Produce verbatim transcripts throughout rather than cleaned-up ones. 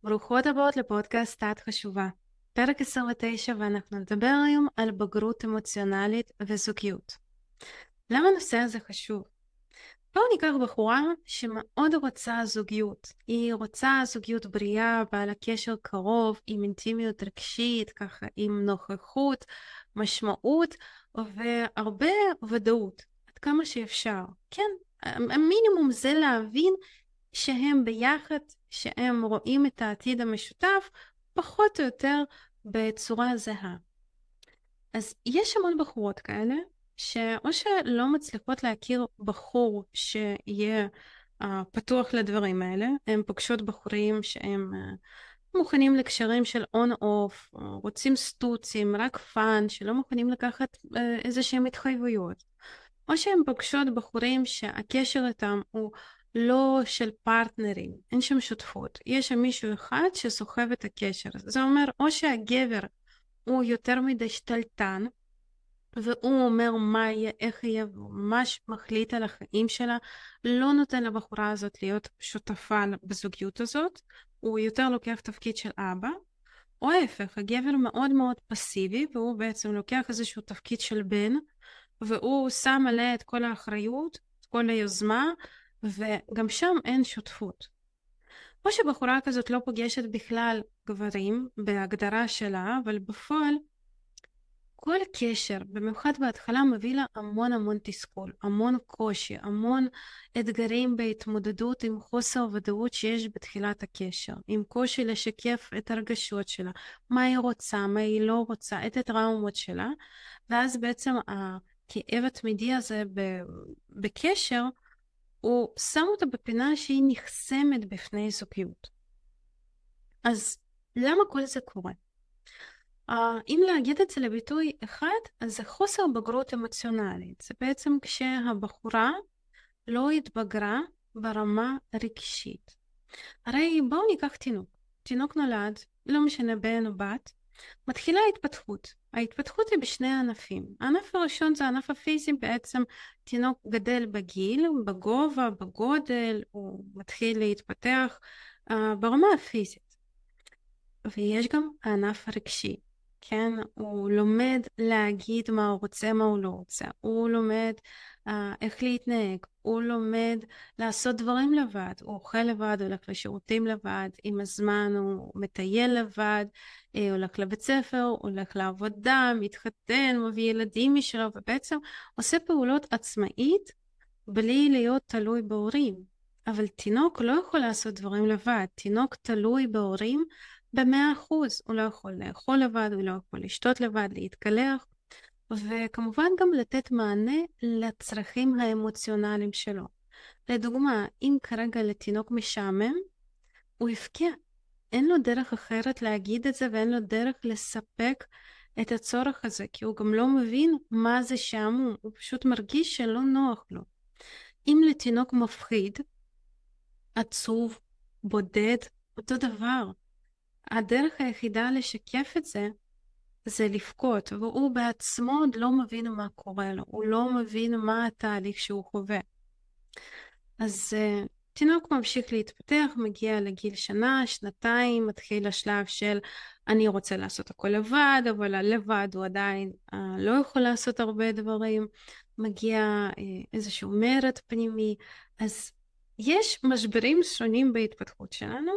ברוכות הבאות לפודקאסט את חשובה. פרק עשרים ותשע, ואנחנו נדבר היום על בגרות אמוציונלית וזוגיות. למה הנושא הזה חשוב? בואו ניקח בחורה שמאוד רוצה זוגיות. היא רוצה זוגיות בריאה, בעל הקשר קרוב, עם אינטימיות רגשית, ככה עם נוכחות, משמעות והרבה ודאות. עד כמה שאפשר. כן, המינימום זה להבין שהם ביחד, שהם רואים את העתיד המשותף, פחות או יותר בצורה זהה. אז יש המון בחורות כאלה, שאו שלא מצליחות להכיר בחור שיהיה uh, פתוח לדברים האלה, הם פוגשות בחורים שהם uh, מוכנים לקשרים של און-אוף, רוצים סטוצים, רק פאן, שלא מוכנים לקחת uh, איזה שהם התחייבויות. או שהם פוגשות בחורים שהקשר איתם הוא לא של פרטנרים, אין שם שותפות. יש שם מישהו אחד שסוחב את הקשר. זה אומר או שהגבר הוא יותר מדי שתלטן, והוא אומר מה יהיה, איך יהיה, והוא ממש מחליט על החיים שלה, לא נותן לבחורה הזאת להיות שותפה בזוגיות הזאת, הוא יותר לוקח תפקיד של אבא, או ההפך, הגבר מאוד מאוד פסיבי, והוא בעצם לוקח איזשהו תפקיד של בן, והוא שם עליה את כל האחריות, את כל היוזמה, וגם שם אין שותפות. או שבחורה כזאת לא פוגשת בכלל גברים בהגדרה שלה, אבל בפועל כל קשר, במיוחד בהתחלה, מביא לה המון המון תסכול, המון קושי, המון אתגרים בהתמודדות עם חוסר ודאות שיש בתחילת הקשר, עם קושי לשקף את הרגשות שלה, מה היא רוצה, מה היא לא רוצה, את הטראומות שלה, ואז בעצם הכאב התמידי הזה בקשר, הוא שם אותה בפינה שהיא נחסמת בפני זוגיות. אז למה כל זה קורה? Uh, אם להגיד את זה לביטוי אחד, אז זה חוסר בגרות אמוציונלית. זה בעצם כשהבחורה לא התבגרה ברמה רגשית. הרי בואו ניקח תינוק. תינוק נולד, לא משנה בן או בת, מתחילה התפתחות. ההתפתחות היא בשני ענפים. הענף הראשון זה הענף הפיזי, בעצם תינוק גדל בגיל, בגובה, בגודל, הוא מתחיל להתפתח uh, ברמה הפיזית. ויש גם הענף הרגשי. כן, הוא לומד להגיד מה הוא רוצה, מה הוא לא רוצה. הוא לומד uh, איך להתנהג. הוא לומד לעשות דברים לבד. הוא אוכל לבד, הולך לשירותים לבד. עם הזמן הוא מטייל לבד, אה, הולך לבית ספר, הולך לעבודה, מתחתן, מביא ילדים משלו, ובעצם עושה פעולות עצמאית בלי להיות תלוי בהורים. אבל תינוק לא יכול לעשות דברים לבד. תינוק תלוי בהורים במאה אחוז. הוא לא יכול לאכול לבד, הוא לא יכול לשתות לבד, להתקלח, וכמובן גם לתת מענה לצרכים האמוציונליים שלו. לדוגמה, אם כרגע לתינוק משעמם, הוא יפקע. אין לו דרך אחרת להגיד את זה, ואין לו דרך לספק את הצורך הזה, כי הוא גם לא מבין מה זה שעמום, הוא פשוט מרגיש שלא נוח לו. אם לתינוק מפחיד, עצוב, בודד, אותו דבר. הדרך היחידה לשקף את זה, זה לבכות, והוא בעצמו עוד לא מבין מה קורה לו, הוא לא מבין מה התהליך שהוא חווה. אז uh, תינוק ממשיך להתפתח, מגיע לגיל שנה, שנתיים, מתחיל השלב של אני רוצה לעשות הכל לבד, אבל הלבד הוא עדיין uh, לא יכול לעשות הרבה דברים, מגיע uh, איזשהו מרד פנימי, אז יש משברים שונים בהתפתחות שלנו,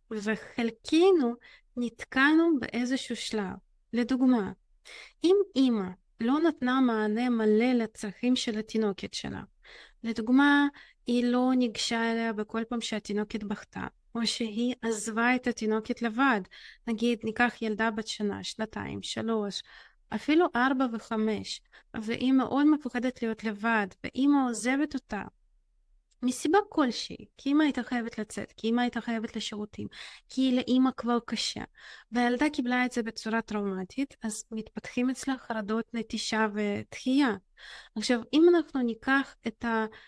וחלקנו נתקענו באיזשהו שלב. לדוגמה, אם אימא לא נתנה מענה מלא לצרכים של התינוקת שלה, לדוגמה, היא לא ניגשה אליה בכל פעם שהתינוקת בכתה, או שהיא עזבה את התינוקת לבד, נגיד ניקח ילדה בת שנה, שנתיים, שלוש, אפילו ארבע וחמש, והיא מאוד מפוחדת להיות לבד, ואימא עוזבת אותה, מסיבה כלשהי, כי אמא הייתה חייבת לצאת, כי אמא הייתה חייבת לשירותים, כי לאמא כבר קשה, והילדה קיבלה את זה בצורה טראומטית, אז מתפתחים אצלה חרדות נטישה ותחייה. עכשיו, אם אנחנו ניקח את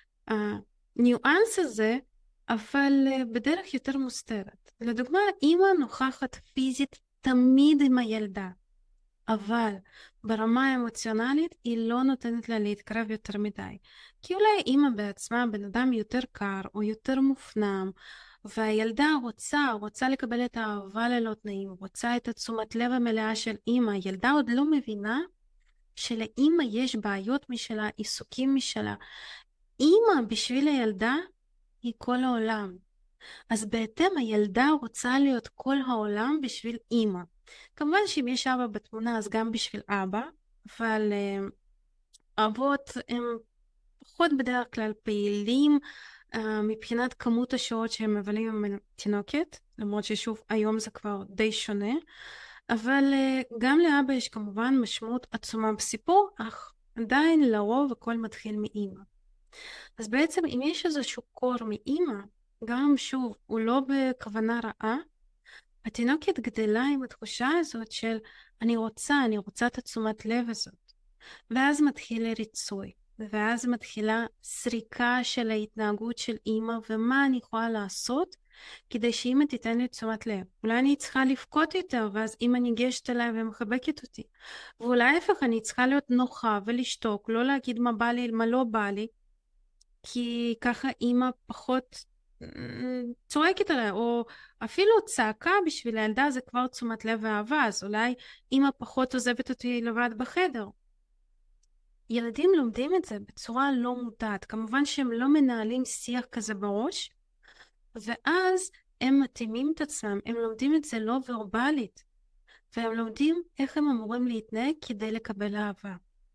הניואנס הזה, אבל בדרך יותר מוסתרת. לדוגמה, אמא נוכחת פיזית תמיד עם הילדה, אבל ברמה האמוציונלית היא לא נותנת לה להתקרב יותר מדי. כי אולי אימא בעצמה בן אדם יותר קר או יותר מופנם, והילדה רוצה, רוצה לקבל את האהבה ללא תנאים, רוצה את התשומת לב המלאה של אימא. הילדה עוד לא מבינה שלאימא יש בעיות משלה, עיסוקים משלה. אימא בשביל הילדה היא כל העולם. אז בהתאם הילדה רוצה להיות כל העולם בשביל אימא. כמובן שאם יש אבא בתמונה אז גם בשביל אבא, אבל uh, אבות הם פחות בדרך כלל פעילים uh, מבחינת כמות השעות שהם מבלים עם תינוקת, למרות ששוב היום זה כבר די שונה, אבל uh, גם לאבא יש כמובן משמעות עצומה בסיפור, אך עדיין לרוב הכל מתחיל מאימא. אז בעצם אם יש איזשהו קור מאימא, גם שוב הוא לא בכוונה רעה, התינוקת גדלה עם התחושה הזאת של אני רוצה, אני רוצה את התשומת לב הזאת. ואז מתחיל הריצוי, ואז מתחילה סריקה של ההתנהגות של אימא, ומה אני יכולה לעשות כדי שאימא תיתן לי תשומת לב. אולי אני צריכה לבכות יותר, ואז אימא ניגשת אליי ומחבקת אותי. ואולי ההפך, אני צריכה להיות נוחה ולשתוק, לא להגיד מה בא לי, מה לא בא לי, כי ככה אימא פחות צועקת עליה, או אפילו צעקה בשביל הילדה זה כבר תשומת לב ואהבה, אז אולי אימא פחות עוזבת אותי לבד בחדר. ילדים לומדים את זה בצורה לא מודעת, כמובן שהם לא מנהלים שיח כזה בראש, ואז הם מתאימים את עצמם, הם לומדים את זה לא ורבלית, והם לומדים איך הם אמורים להתנהג כדי לקבל אהבה.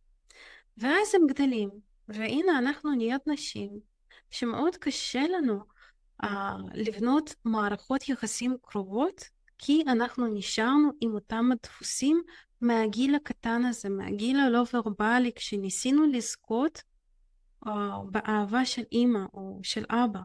ואז הם גדלים, והנה אנחנו נהיות נשים, שמאוד קשה לנו uh, לבנות מערכות יחסים קרובות, כי אנחנו נשארנו עם אותם הדפוסים מהגיל הקטן הזה, מהגיל הלא ורבלי, כשניסינו לזכות uh, באהבה של אמא או של אבא.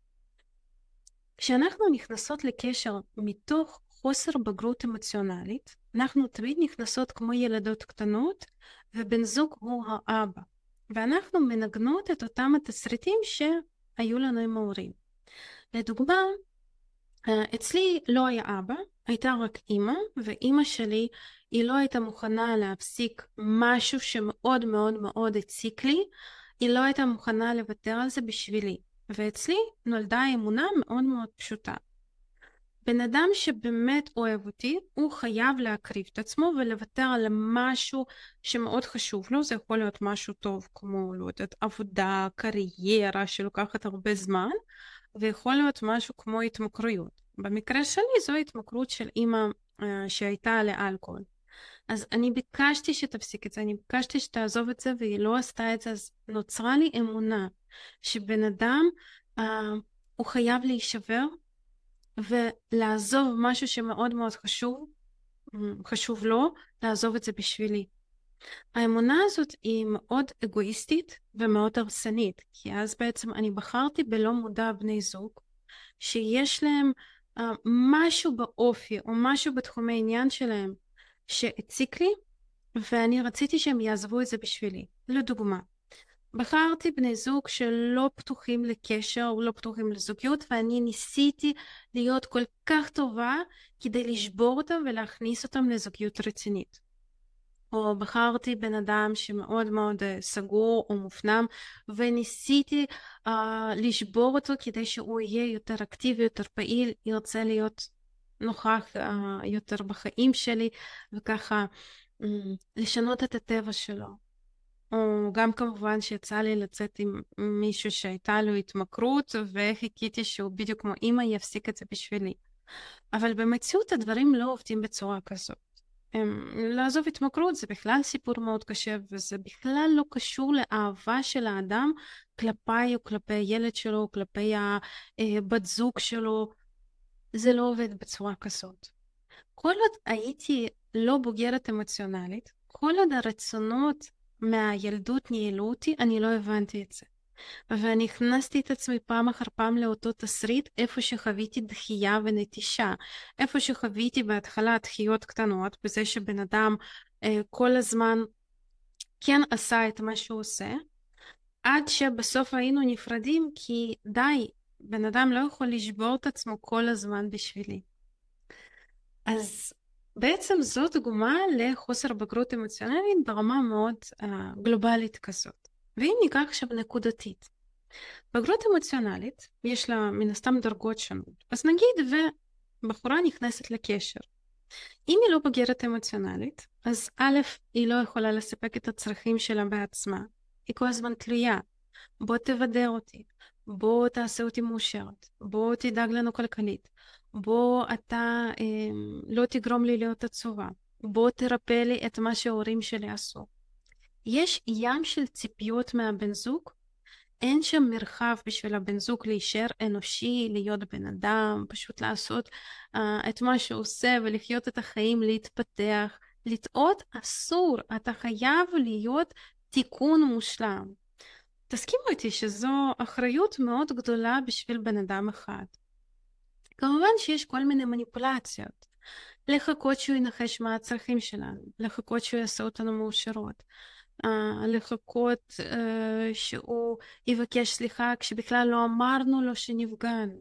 כשאנחנו נכנסות לקשר מתוך חוסר בגרות אמוציונלית, אנחנו תמיד נכנסות כמו ילדות קטנות, ובן זוג הוא האבא. ואנחנו מנגנות את אותם התסריטים שהיו לנו עם ההורים. לדוגמה, אצלי לא היה אבא, הייתה רק אמא, ואמא שלי היא לא הייתה מוכנה להפסיק משהו שמאוד מאוד מאוד הציק לי, היא לא הייתה מוכנה לוותר על זה בשבילי. ואצלי נולדה אמונה מאוד מאוד פשוטה. בן אדם שבאמת אוהב אותי, הוא חייב להקריב את עצמו ולוותר על משהו שמאוד חשוב לו. זה יכול להיות משהו טוב כמו, לא יודעת, עבודה, קריירה שלוקחת הרבה זמן, ויכול להיות משהו כמו התמכרויות. במקרה שלי זו התמכרות של אמא uh, שהייתה לאלכוהול. אז אני ביקשתי שתפסיק את זה, אני ביקשתי שתעזוב את זה, והיא לא עשתה את זה, אז נוצרה לי אמונה שבן אדם uh, הוא חייב להישבר, ולעזוב משהו שמאוד מאוד חשוב, חשוב לו, לעזוב את זה בשבילי. האמונה הזאת היא מאוד אגואיסטית ומאוד הרסנית, כי אז בעצם אני בחרתי בלא מודע בני זוג, שיש להם uh, משהו באופי או משהו בתחומי עניין שלהם שהציק לי, ואני רציתי שהם יעזבו את זה בשבילי. לדוגמה, בחרתי בני זוג שלא פתוחים לקשר או לא פתוחים לזוגיות, ואני ניסיתי להיות כל כך טובה כדי לשבור אותם ולהכניס אותם לזוגיות רצינית. או בחרתי בן אדם שמאוד מאוד uh, סגור או מופנם, וניסיתי uh, לשבור אותו כדי שהוא יהיה יותר אקטיבי, יותר פעיל, ירצה להיות נוכח uh, יותר בחיים שלי, וככה um, לשנות את הטבע שלו. או גם כמובן שיצא לי לצאת עם מישהו שהייתה לו התמכרות, וחיכיתי שהוא בדיוק כמו אמא יפסיק את זה בשבילי. אבל במציאות הדברים לא עובדים בצורה כזאת. הם, לעזוב התמכרות זה בכלל סיפור מאוד קשה, וזה בכלל לא קשור לאהבה של האדם כלפיי או כלפי הילד שלו, או כלפי הבת זוג שלו. זה לא עובד בצורה כזאת. כל עוד הייתי לא בוגרת אמוציונלית, כל עוד הרצונות מהילדות ניהלו אותי, אני לא הבנתי את זה. ואני הכנסתי את עצמי פעם אחר פעם לאותו תסריט, איפה שחוויתי דחייה ונטישה, איפה שחוויתי בהתחלה דחיות קטנות, בזה שבן אדם אה, כל הזמן כן עשה את מה שהוא עושה, עד שבסוף היינו נפרדים, כי די, בן אדם לא יכול לשבור את עצמו כל הזמן בשבילי. אז בעצם זאת דוגמה לחוסר בגרות אמוציונלית ברמה מאוד uh, גלובלית כזאת. ואם ניקח עכשיו נקודתית, בגרות אמוציונלית, יש לה מן הסתם דרגות שונות. אז נגיד ובחורה נכנסת לקשר. אם היא לא בוגרת אמוציונלית, אז א', היא לא יכולה לספק את הצרכים שלה בעצמה. היא כל הזמן תלויה. בוא תבדר אותי, בוא תעשה אותי מאושרת, בוא תדאג לנו כלכלית, בוא אתה אה, לא תגרום לי להיות עצובה, בוא תרפא לי את מה שההורים שלי עשו. יש ים של ציפיות מהבן זוג, אין שם מרחב בשביל הבן זוג להישאר אנושי, להיות בן אדם, פשוט לעשות uh, את מה שהוא עושה ולחיות את החיים, להתפתח. לטעות אסור, אתה חייב להיות תיקון מושלם. תסכימו איתי שזו אחריות מאוד גדולה בשביל בן אדם אחד. כמובן שיש כל מיני מניפולציות. לחכות שהוא ינחש מה הצרכים שלנו, לחכות שהוא יעשה אותנו מאושרות, uh, לחכות uh, שהוא יבקש סליחה כשבכלל לא אמרנו לו שנפגענו.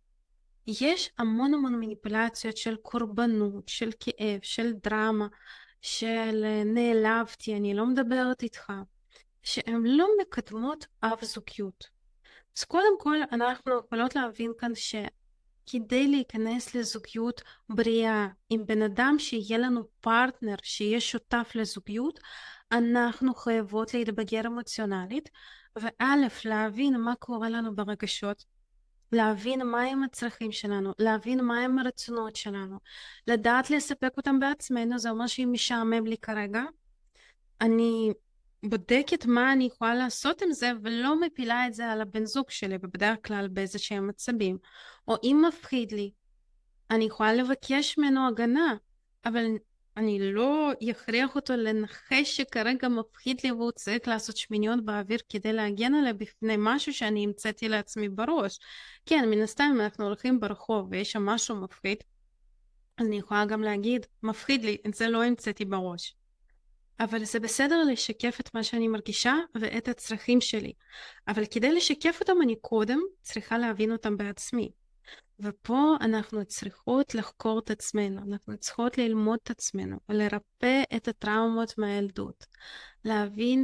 יש המון המון מניפולציות של קורבנות, של כאב, של דרמה, של uh, נעלבתי, אני לא מדברת איתך, שהן לא מקדמות אף זוגיות. אז קודם כל אנחנו יכולות להבין כאן שכדי להיכנס לזוגיות בריאה עם בן אדם שיהיה לנו פרטנר, שיהיה שותף לזוגיות, אנחנו חייבות להתבגר אמוציונלית, וא' להבין מה קורה לנו ברגשות, להבין מהם הצרכים שלנו, להבין מהם הרצונות שלנו, לדעת לספק אותם בעצמנו. זה אומר שאם משעמם לי כרגע, אני בודקת מה אני יכולה לעשות עם זה, ולא מפילה את זה על הבן זוג שלי, ובדרך כלל באיזה שהם מצבים. או אם מפחיד לי, אני יכולה לבקש ממנו הגנה, אבל אני לא יכריח אותו לנחש שכרגע מפחיד לי והוא צריך לעשות שמיניות באוויר כדי להגן עליה בפני משהו שאני המצאתי לעצמי בראש. כן, מן הסתם אם אנחנו הולכים ברחוב ויש שם משהו מפחיד, אז אני יכולה גם להגיד, מפחיד לי, את זה לא המצאתי בראש. אבל זה בסדר לשקף את מה שאני מרגישה ואת הצרכים שלי. אבל כדי לשקף אותם אני קודם צריכה להבין אותם בעצמי. ופה אנחנו צריכות לחקור את עצמנו, אנחנו צריכות ללמוד את עצמנו, לרפא את הטראומות מהילדות. להבין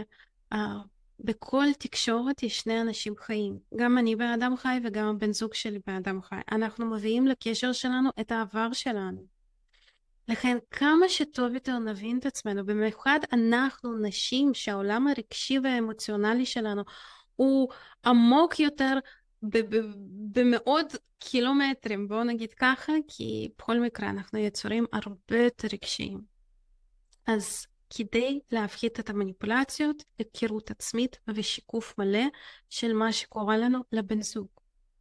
שבכל תקשורת יש שני אנשים חיים. גם אני בן אדם חי וגם הבן זוג שלי בן אדם חי. אנחנו מביאים לקשר שלנו את העבר שלנו. לכן כמה שטוב יותר נבין את עצמנו, במיוחד אנחנו נשים שהעולם הרגשי והאמוציונלי שלנו הוא עמוק יותר במאות קילומטרים, בואו נגיד ככה, כי בכל מקרה אנחנו יצורים הרבה יותר רגשיים. אז כדי להפחית את המניפולציות, היכרות עצמית ושיקוף מלא של מה שקורה לנו לבן זוג.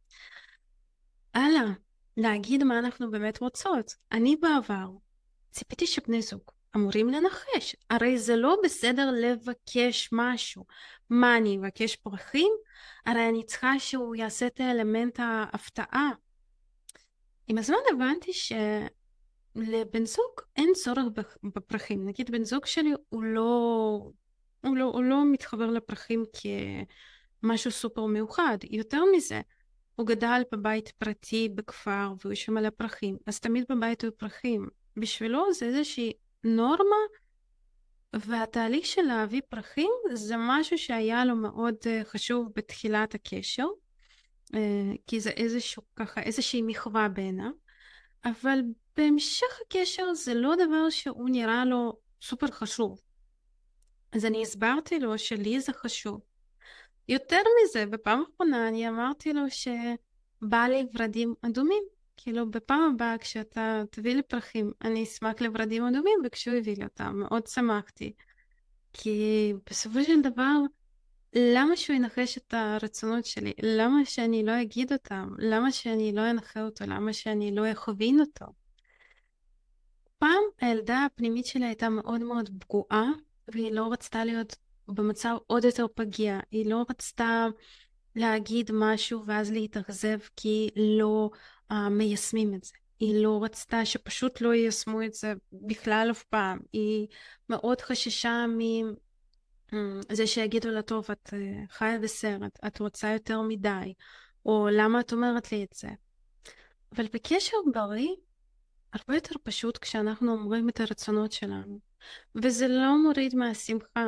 הלאה, להגיד מה אנחנו באמת רוצות. אני בעבר ציפיתי שבני זוג אמורים לנחש. הרי זה לא בסדר לבקש משהו. מה, אני אבקש פרחים? הרי אני צריכה שהוא יעשה את האלמנט ההפתעה. עם הזמן הבנתי שלבן זוג אין צורך בפרחים. נגיד בן זוג שלי הוא לא, הוא לא, הוא לא מתחבר לפרחים כמשהו סופר מיוחד. יותר מזה, הוא גדל בבית פרטי בכפר והוא יש מלא פרחים. אז תמיד בבית היו פרחים. בשבילו זה איזושהי נורמה, והתהליך של להביא פרחים זה משהו שהיה לו מאוד חשוב בתחילת הקשר, כי זה איזשהו, ככה, איזושהי מחווה ביניו, אבל בהמשך הקשר זה לא דבר שהוא נראה לו סופר חשוב. אז אני הסברתי לו שלי זה חשוב. יותר מזה, בפעם האחרונה אני אמרתי לו שבא לי ורדים אדומים. כאילו בפעם הבאה כשאתה תביא לי פרחים, אני אשמח לורדים אדומים, וכשהוא הביא לי אותם, מאוד שמחתי. כי בסופו של דבר, למה שהוא ינחש את הרצונות שלי? למה שאני לא אגיד אותם? למה שאני לא אנחה אותו? למה שאני לא אכווין אותו? פעם הילדה הפנימית שלי הייתה מאוד מאוד פגועה, והיא לא רצתה להיות במצב עוד יותר פגיע. היא לא רצתה להגיד משהו ואז להתאכזב כי לא uh, מיישמים את זה. היא לא רצתה שפשוט לא יישמו את זה בכלל אף פעם. היא מאוד חששה מזה שיגידו לה, טוב, את uh, חיה בסרט, את רוצה יותר מדי, או למה את אומרת לי את זה? אבל בקשר בריא, הרבה יותר פשוט כשאנחנו אומרים את הרצונות שלנו. וזה לא מוריד מהשמחה.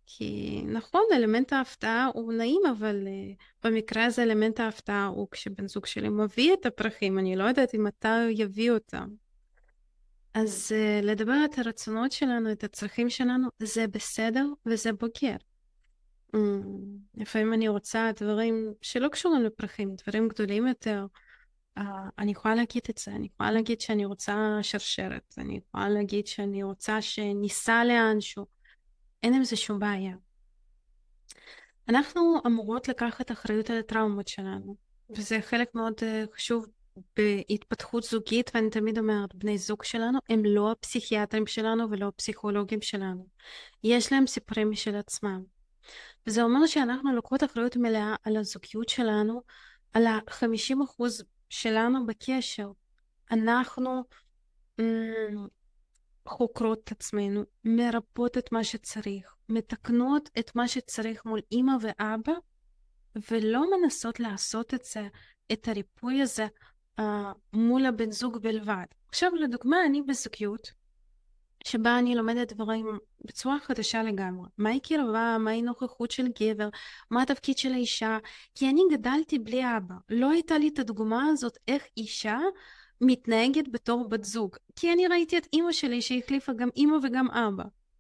כי נכון, אלמנט ההפתעה הוא נעים, אבל uh, במקרה הזה אלמנט ההפתעה הוא כשבן זוג שלי מביא את הפרחים, אני לא יודעת אם אתה יביא אותם. אז uh, לדבר את הרצונות שלנו, את הצרכים שלנו, זה בסדר וזה בוגר. Mm, לפעמים אני רוצה דברים שלא קשורים לפרחים, דברים גדולים יותר. Uh, אני יכולה להגיד את זה, אני יכולה להגיד שאני רוצה שרשרת, אני יכולה להגיד שאני רוצה שניסע לאנשהו, אין עם זה שום בעיה. אנחנו אמורות לקחת אחריות על הטראומות שלנו, וזה חלק מאוד uh, חשוב בהתפתחות זוגית, ואני תמיד אומרת, בני זוג שלנו הם לא הפסיכיאטרים שלנו ולא הפסיכולוגים שלנו. יש להם סיפורים משל עצמם. וזה אומר שאנחנו לוקחות אחריות מלאה על הזוגיות שלנו, על ה-חמישים אחוז שלנו בקשר. אנחנו mm, חוקרות את עצמנו, מרפאות את מה שצריך, מתקנות את מה שצריך מול אמא ואבא, ולא מנסות לעשות את זה, את הריפוי הזה, uh, מול הבן זוג בלבד. עכשיו לדוגמה, אני בזוגיות, שבה אני לומדת דברים בצורה חדשה לגמרי. מהי קרבה, מהי נוכחות של גבר, מה התפקיד של האישה, כי אני גדלתי בלי אבא. לא הייתה לי את הדוגמה הזאת איך אישה מתנהגת בתור בת זוג, כי אני ראיתי את אמא שלי שהחליפה גם אמא וגם אבא.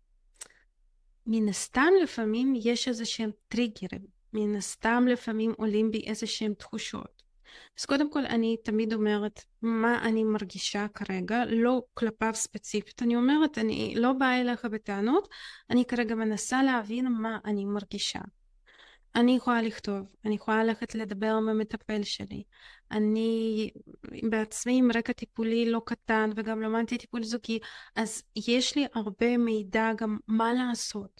מן הסתם לפעמים יש איזה שהם טריגרים, מן הסתם לפעמים עולים בי איזה שהם תחושות. אז קודם כל אני תמיד אומרת מה אני מרגישה כרגע, לא כלפיו ספציפית, אני אומרת אני לא באה אליך בטענות, אני כרגע מנסה להבין מה אני מרגישה. אני יכולה לכתוב, אני יכולה ללכת לדבר עם המטפל שלי, אני בעצמי עם רקע טיפולי לא קטן וגם למדתי טיפול זוגי, אז יש לי הרבה מידע גם מה לעשות.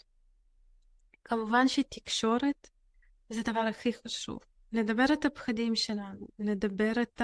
כמובן שתקשורת זה הדבר הכי חשוב. לדבר את הפחדים שלנו, לדבר את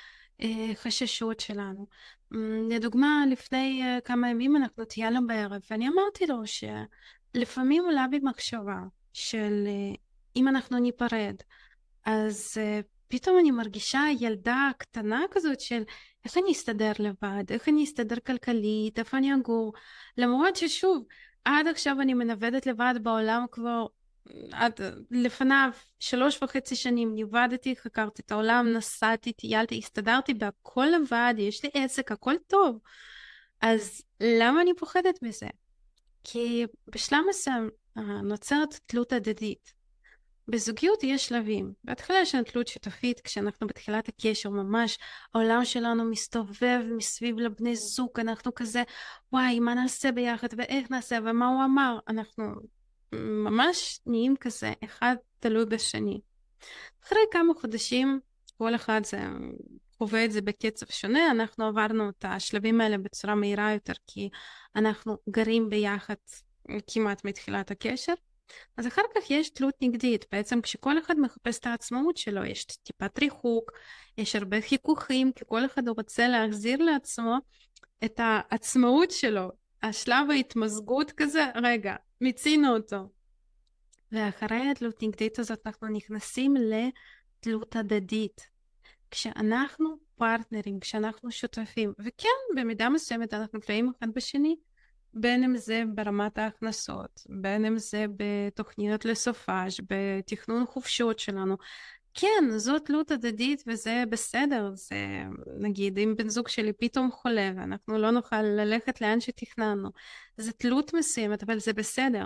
החששות שלנו. לדוגמה, לפני כמה ימים אנחנו טיילנו בערב, ואני אמרתי לו שלפעמים עולה בי מחשבה של אם אנחנו ניפרד, אז פתאום אני מרגישה ילדה קטנה כזאת של איך אני אסתדר לבד, איך אני אסתדר כלכלית, איפה אני אגור, למרות ששוב, עד עכשיו אני מנוודת לבד בעולם כבר, עד לפניו שלוש וחצי שנים ניוודתי, חקרתי את העולם, נסעתי, טיילתי, הסתדרתי בהכל לבד, יש לי עסק, הכל טוב. אז למה אני פוחדת מזה? כי בשלב מסוים נוצרת תלות הדדית. בזוגיות יש שלבים. בהתחלה יש לנו תלות שיתופית, כשאנחנו בתחילת הקשר ממש, העולם שלנו מסתובב מסביב לבני זוג, אנחנו כזה, וואי, מה נעשה ביחד ואיך נעשה ומה הוא אמר, אנחנו ממש נהיים כזה, אחד תלוי בשני. אחרי כמה חודשים, כל אחד זה, חווה את זה בקצב שונה, אנחנו עברנו את השלבים האלה בצורה מהירה יותר, כי אנחנו גרים ביחד כמעט מתחילת הקשר. אז אחר כך יש תלות נגדית, בעצם כשכל אחד מחפש את העצמאות שלו, יש טיפת ריחוק, יש הרבה חיכוכים, כי כל אחד רוצה להחזיר לעצמו את העצמאות שלו, השלב ההתמזגות כזה, רגע, מיצינו אותו. ואחרי התלות נגדית הזאת אנחנו נכנסים לתלות הדדית, כשאנחנו פרטנרים, כשאנחנו שותפים, וכן, במידה מסוימת אנחנו תלויים אחד בשני, בין אם זה ברמת ההכנסות, בין אם זה בתוכניות לסופש, בתכנון חופשות שלנו. כן, זאת תלות הדדית וזה בסדר. זה, נגיד, אם בן זוג שלי פתאום חולה ואנחנו לא נוכל ללכת לאן שתכננו, זה תלות מסוימת, אבל זה בסדר.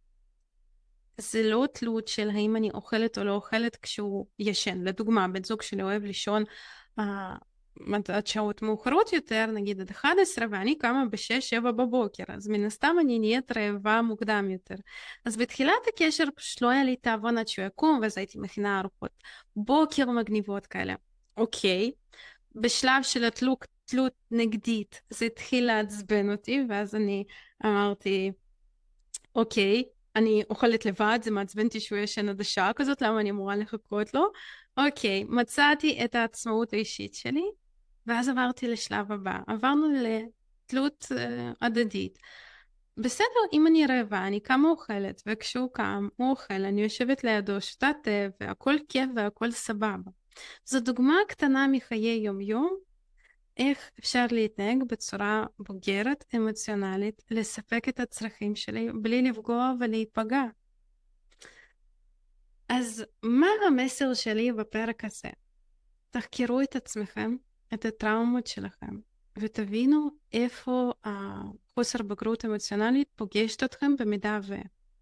זה לא תלות של האם אני אוכלת או לא אוכלת כשהוא ישן. לדוגמה, בן זוג שלי אוהב לישון עד שעות מאוחרות יותר, נגיד עד אחת עשרה, ואני קמה בשש שבע בבוקר, אז מן הסתם אני נהיית רעבה מוקדם יותר. אז בתחילת הקשר פשוט לא היה לי תאבון עד שהוא יקום, ואז הייתי מכינה ארוחות בוקר מגניבות כאלה. אוקיי, בשלב של התלות תלות נגדית, זה התחיל לעצבן אותי, ואז אני אמרתי, אוקיי, אני אוכלת לבד, זה מעצבן אותי שהוא ישן עד השעה כזאת, למה אני אמורה לחכות לו? אוקיי, מצאתי את העצמאות האישית שלי, ואז עברתי לשלב הבא, עברנו לתלות uh, הדדית. בסדר, אם אני רעבה, אני קמה אוכלת, וכשהוא קם, הוא אוכל, אני יושבת לידו, שותה תה, והכל כיף והכל סבבה. זו דוגמה קטנה מחיי יום יום, איך אפשר להתנהג בצורה בוגרת, אמוציונלית, לספק את הצרכים שלי בלי לפגוע ולהיפגע. אז מה המסר שלי בפרק הזה? תחקרו את עצמכם, את הטראומות שלכם, ותבינו איפה החוסר בגרות אמוציונלית פוגשת אתכם במידה ו...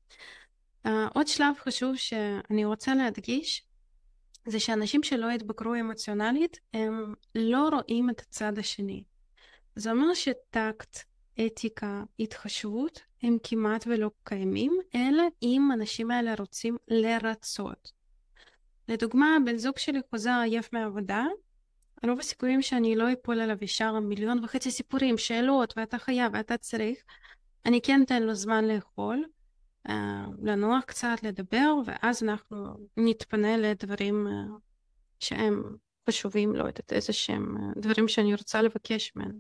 Uh, עוד שלב חשוב שאני רוצה להדגיש, זה שאנשים שלא התבגרו אמוציונלית, הם לא רואים את הצד השני. זה אומר שטקט, אתיקה, התחשבות, הם כמעט ולא קיימים, אלא אם אנשים האלה רוצים לרצות. לדוגמה, בן זוג שלי חוזר עייף מהעבודה, רוב הסיכויים שאני לא אפול עליו ישר מיליון וחצי סיפורים, שאלות, ואתה חייב, ואתה צריך. אני כן אתן לו זמן לאכול, uh, לנוח קצת, לדבר, ואז אנחנו נתפנה לדברים uh, שהם חשובים, לא יודעת, איזה שהם uh, דברים שאני רוצה לבקש ממנו.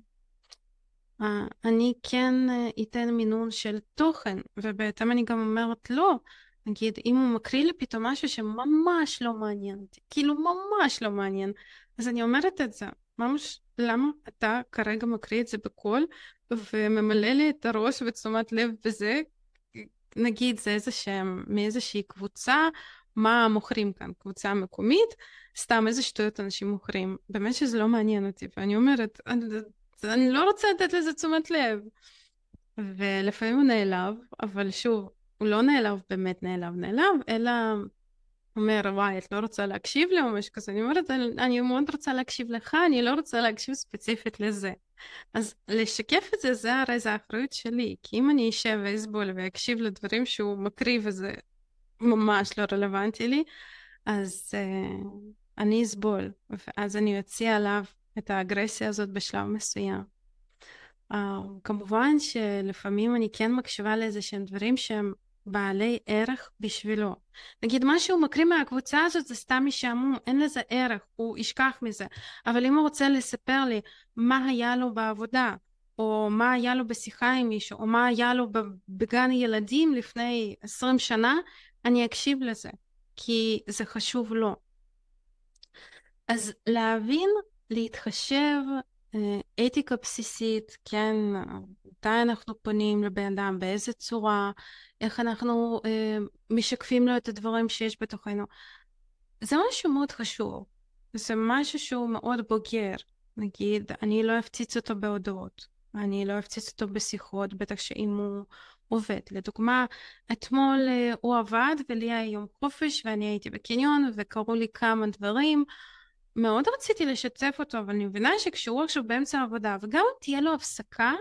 Uh, אני כן uh, אתן מינון של תוכן, ובהתאם אני גם אומרת לא, נגיד, אם הוא מקריא לי פתאום משהו שממש לא מעניין אותי, כאילו ממש לא מעניין, אז אני אומרת את זה, ממש, למה אתה כרגע מקריא את זה בקול, וממלא לי את הראש ותשומת לב בזה, נגיד זה איזשהם, מאיזושהי קבוצה, מה מוכרים כאן, קבוצה מקומית, סתם איזה שטויות אנשים מוכרים, באמת שזה לא מעניין אותי, ואני אומרת, אני, אני לא רוצה לתת לזה תשומת לב, ולפעמים הוא נעלב, אבל שוב, הוא לא נעלב באמת נעלב נעלב, אלא אומר, וואי, את לא רוצה להקשיב לי או משהו כזה, אני אומרת, אני מאוד רוצה להקשיב לך, אני לא רוצה להקשיב ספציפית לזה. אז לשקף את זה, זה הרי זה האחריות שלי, כי אם אני אשב ואסבול ואקשיב לדברים שהוא מקריא וזה ממש לא רלוונטי לי, אז uh, אני אסבול, ואז אני אוציא עליו את האגרסיה הזאת בשלב מסוים. Uh, כמובן שלפעמים אני כן מקשיבה לאיזה שהם דברים שהם בעלי ערך בשבילו. נגיד, מה שהוא מקריא מהקבוצה הזאת זה סתם משעמום, אין לזה ערך, הוא ישכח מזה. אבל אם הוא רוצה לספר לי מה היה לו בעבודה, או מה היה לו בשיחה עם מישהו, או מה היה לו בגן ילדים לפני עשרים שנה, אני אקשיב לזה, כי זה חשוב לו. אז להבין, להתחשב, אתיקה בסיסית, כן, מתי אנחנו פונים לבן אדם, באיזה צורה, איך אנחנו אה, משקפים לו את הדברים שיש בתוכנו. זה משהו מאוד חשוב, זה משהו שהוא מאוד בוגר. נגיד, אני לא אפציץ אותו בהודעות, אני לא אפציץ אותו בשיחות, בטח שאם הוא עובד. לדוגמה, אתמול אה, הוא עבד ולי היה יום חופש ואני הייתי בקניון וקראו לי כמה דברים, מאוד רציתי לשתף אותו, אבל אני מבינה שכשהוא עכשיו באמצע העבודה, וגם אם תהיה לו הפסקה,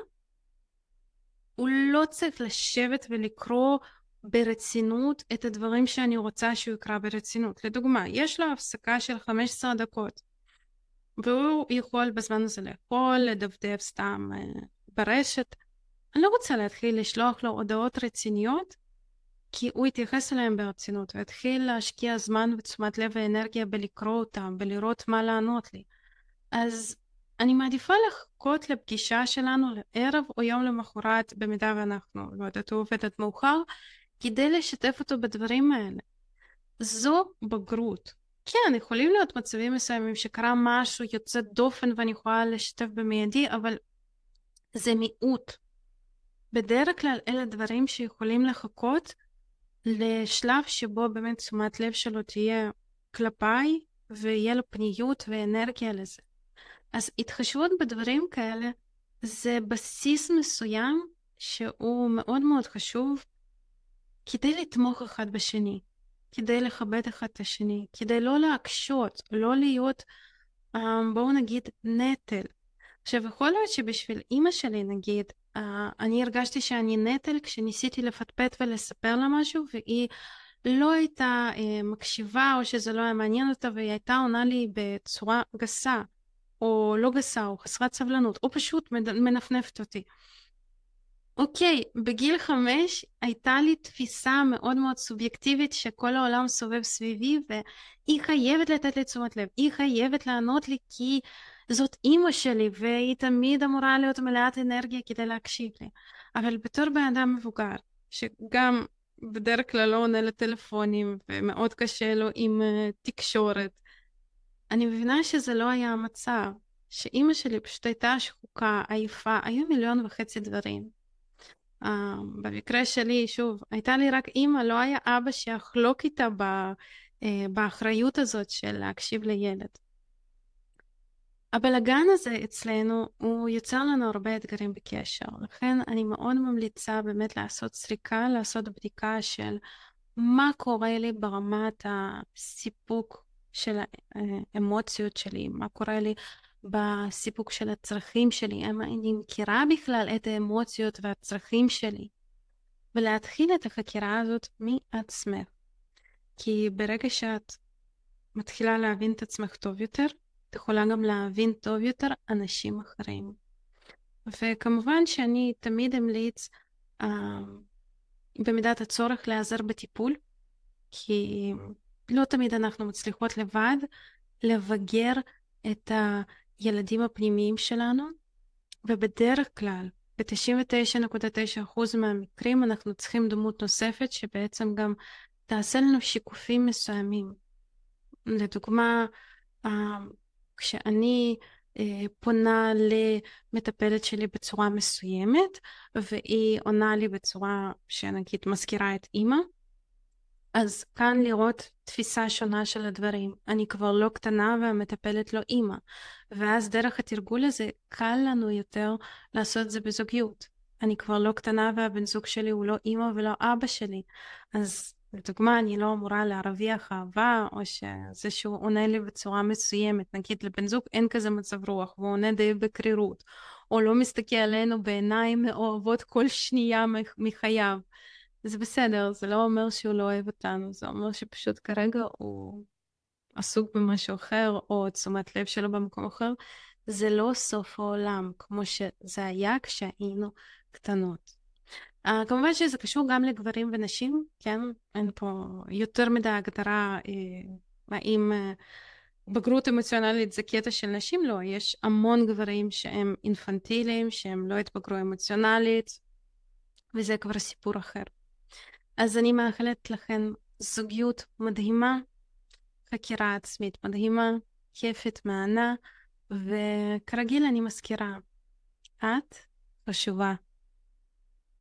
הוא לא צריך לשבת ולקרוא ברצינות את הדברים שאני רוצה שהוא יקרא ברצינות. לדוגמה, יש לו הפסקה של חמש עשרה דקות, והוא יכול בזמן הזה לאכול, לדפדף סתם ברשת. אני לא רוצה להתחיל לשלוח לו הודעות רציניות, כי הוא יתייחס אליהם ברצינות, והתחיל להשקיע זמן ותשומת לב ואנרגיה בלקרוא אותם, בלראות מה לענות לי. אז אני מעדיפה לחכות לפגישה שלנו לערב או יום למחרת, במידה ואנחנו, לא יודעת, הוא עובד עד מאוחר, כדי לשתף אותו בדברים האלה. זו בגרות. כן, יכולים להיות מצבים מסוימים שקרה משהו יוצא דופן ואני יכולה לשתף במיידי, אבל זה מיעוט. בדרך כלל אלה דברים שיכולים לחכות לשלב שבו באמת תשומת לב שלו תהיה כלפיי, ויהיה לו פניות ואנרגיה לזה. אז התחשבות בדברים כאלה זה בסיס מסוים שהוא מאוד מאוד חשוב כדי לתמוך אחד בשני, כדי לכבד אחד את השני, כדי לא להקשות, לא להיות, בואו נגיד, נטל. עכשיו, יכול להיות שבשביל אמא שלי, נגיד, אני הרגשתי שאני נטל כשניסיתי לפטפט ולספר לה משהו, והיא לא הייתה מקשיבה, או שזה לא היה מעניין אותה, והיא הייתה עונה לי בצורה גסה, או לא גסה, או חסרת סבלנות, או פשוט מנפנפת אותי. אוקיי, בגיל חמש הייתה לי תפיסה מאוד מאוד סובייקטיבית שכל העולם סובב סביבי, והיא חייבת לתת לי תשומת לב, היא חייבת לענות לי כי זאת אימא שלי, והיא תמיד אמורה להיות מלאת אנרגיה כדי להקשיב לי. אבל בתור בן אדם מבוגר, שגם בדרך כלל לא עונה לטלפונים, ומאוד קשה לו עם uh, תקשורת, אני מבינה שזה לא היה המצב. שאימא שלי פשוט הייתה שחוקה, עייפה, היו מיליון וחצי דברים. Uh, במקרה שלי, שוב, הייתה לי רק אימא, לא היה אבא שיחלוק איתה ב, uh, באחריות הזאת של להקשיב לילד. הבלגן הזה אצלנו, הוא יוצר לנו הרבה אתגרים בקשר. לכן אני מאוד ממליצה באמת לעשות סריקה, לעשות בדיקה של מה קורה לי ברמת הסיפוק של האמוציות שלי, מה קורה לי בסיפוק של הצרכים שלי, האם אני מכירה בכלל את האמוציות והצרכים שלי, ולהתחיל את החקירה הזאת מעצמך. כי ברגע שאת מתחילה להבין את עצמך טוב יותר, את יכולה גם להבין טוב יותר אנשים אחרים. וכמובן שאני תמיד אמליץ uh, במידת הצורך להיעזר בטיפול, כי לא תמיד אנחנו מצליחות לבד לבגר את הילדים הפנימיים שלנו, ובדרך כלל, ב-תשעים ותשע נקודה תשע אחוז מהמקרים אנחנו צריכים דמות נוספת שבעצם גם תעשה לנו שיקופים מסוימים. לדוגמה, כשאני פונה למטפלת שלי בצורה מסוימת, והיא עונה לי בצורה שנגיד מזכירה את אמא, אז כאן לראות תפיסה שונה של הדברים. אני כבר לא קטנה והמטפלת לא אמא. ואז דרך התרגול הזה קל לנו יותר לעשות את זה בזוגיות. אני כבר לא קטנה והבן זוג שלי הוא לא אמא ולא אבא שלי. אז לדוגמה, אני לא אמורה להרוויח אהבה, או שזה שהוא עונה לי בצורה מסוימת. נגיד לבן זוג אין כזה מצב רוח, והוא עונה די בקרירות. או לא מסתכל עלינו בעיניים מאוהבות כל שנייה מחייו. זה בסדר, זה לא אומר שהוא לא אוהב אותנו, זה אומר שפשוט כרגע הוא עסוק במשהו אחר, או תשומת לב שלו במקום אחר. זה לא סוף העולם, כמו שזה היה כשהיינו קטנות. Uh, כמובן שזה קשור גם לגברים ונשים, כן? אין פה יותר מדי הגדרה, אה, האם אה, בגרות אמוציונלית זה קטע של נשים? לא, יש המון גברים שהם אינפנטיליים, שהם לא התבגרו אמוציונלית, וזה כבר סיפור אחר. אז אני מאחלת לכם זוגיות מדהימה, חקירה עצמית מדהימה, כיפת, מענה, וכרגיל אני מזכירה, את חשובה.